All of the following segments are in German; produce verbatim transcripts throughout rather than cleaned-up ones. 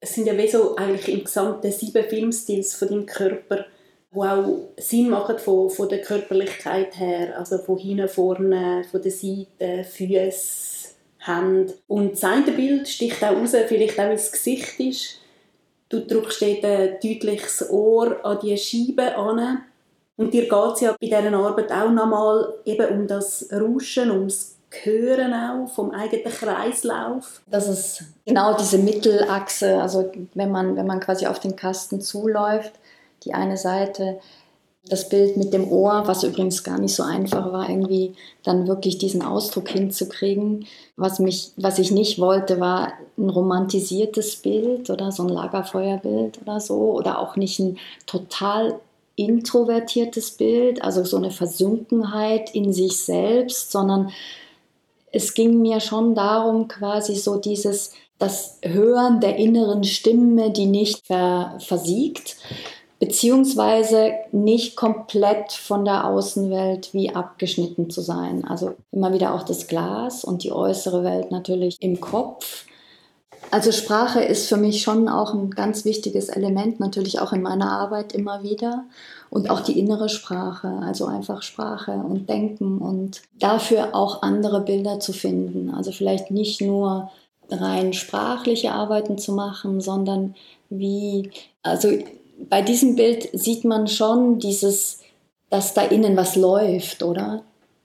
Es sind ja wie so eigentlich im gesamten sieben Filmstils von deinem Körper, die auch Sinn machen von, von der Körperlichkeit her, also von hinten, vorne, von der Seite, Füße, Hände. Und das eine Bild sticht auch raus, vielleicht auch, weil es Gesicht ist. Du drückst dort ein deutliches Ohr an die Scheibe an. Und dir geht es ja bei dieser Arbeit auch nochmal eben um das Rauschen, um das Hören auch vom eigenen Kreislauf. Das ist genau diese Mittelachse, also wenn man, wenn man quasi auf den Kasten zuläuft, die eine Seite, das Bild mit dem Ohr, was übrigens gar nicht so einfach war, irgendwie dann wirklich diesen Ausdruck hinzukriegen. Was mich, was ich nicht wollte, war ein romantisiertes Bild oder so ein Lagerfeuerbild oder so, oder auch nicht ein total introvertiertes Bild, also so eine Versunkenheit in sich selbst, sondern es ging mir schon darum, quasi so dieses, das Hören der inneren Stimme, die nicht ver, versiegt, beziehungsweise nicht komplett von der Außenwelt wie abgeschnitten zu sein. Also immer wieder auch das Glas und die äußere Welt natürlich im Kopf. Also Sprache ist für mich schon auch ein ganz wichtiges Element, natürlich auch in meiner Arbeit immer wieder. Und auch die innere Sprache, also einfach Sprache und Denken und dafür auch andere Bilder zu finden. Also vielleicht nicht nur rein sprachliche Arbeiten zu machen, sondern wie, also bei diesem Bild sieht man schon dieses, dass da innen was läuft, oder?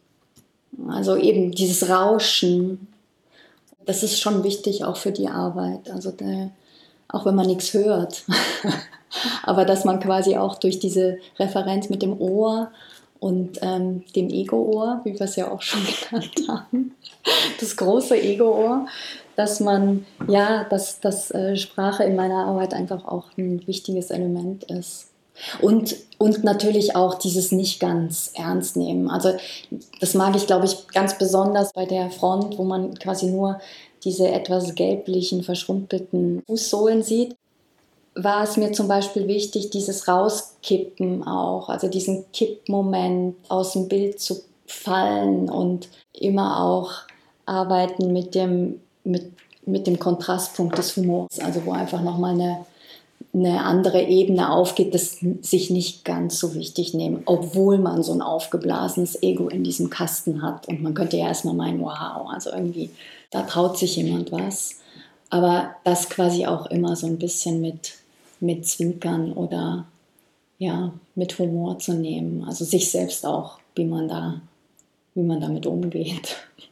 Also eben dieses Rauschen. Das ist schon wichtig auch für die Arbeit, also der, auch wenn man nichts hört. Aber dass man quasi auch durch diese Referenz mit dem Ohr und ähm, dem Ego-Ohr, wie wir es ja auch schon genannt haben, das große Ego-Ohr, dass man, ja, dass, dass äh, Sprache in meiner Arbeit einfach auch ein wichtiges Element ist. Und, und natürlich auch dieses nicht ganz ernst nehmen. Also das mag ich, glaube ich, ganz besonders bei der Front, wo man quasi nur diese etwas gelblichen, verschrumpelten Fußsohlen sieht. War es mir zum Beispiel wichtig, dieses Rauskippen auch, also diesen Kippmoment aus dem Bild zu fallen und immer auch arbeiten mit dem, mit, mit dem Kontrastpunkt des Humors, also wo einfach nochmal eine eine andere Ebene aufgeht, das sich nicht ganz so wichtig nehmen, obwohl man so ein aufgeblasenes Ego in diesem Kasten hat. Und man könnte ja erstmal meinen, wow, also irgendwie, da traut sich jemand was. Aber das quasi auch immer so ein bisschen mit, mit Zwinkern oder ja, mit Humor zu nehmen. Also sich selbst auch, wie man da, wie man damit umgeht.